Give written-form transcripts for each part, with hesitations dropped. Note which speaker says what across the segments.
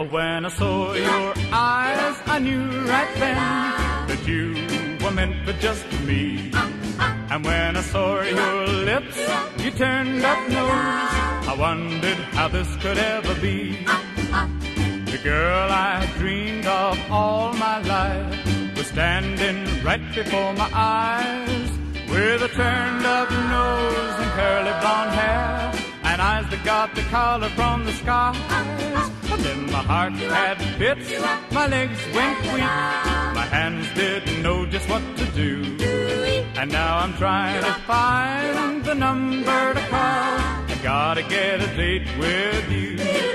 Speaker 1: when I saw your eyes, I knew right then that you were meant for just me. And when I saw your lips, you turned up nose, I wondered how this could ever be. The girl I dreamed of all my life was standing right before my eyes, with a turned up nose and curly blonde hair, and eyes that got the color from the skies. And then my heart had fits, my legs went weak, my hands didn't know just what to do. And now I'm trying to find the number to call, I gotta get a date with you.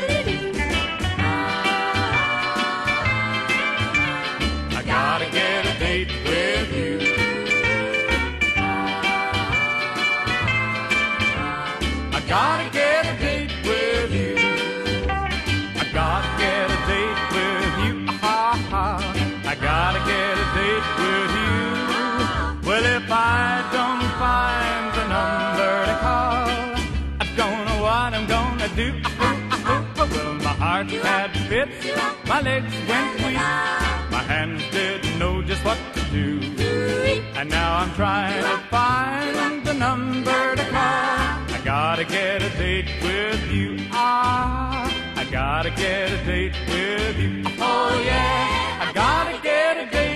Speaker 1: I gotta get a date with you. I gotta get a date with you. I gotta get a date with you. I gotta get a date with you. Well, if I don't find the number to call, I don't know what I'm gonna do. Well, my heart had fits, my legs went weak, my hands didn't know just what to do. And now I'm trying to find the number to call, I gotta get a date with you. I gotta get a date with you. Oh yeah, I gotta get a date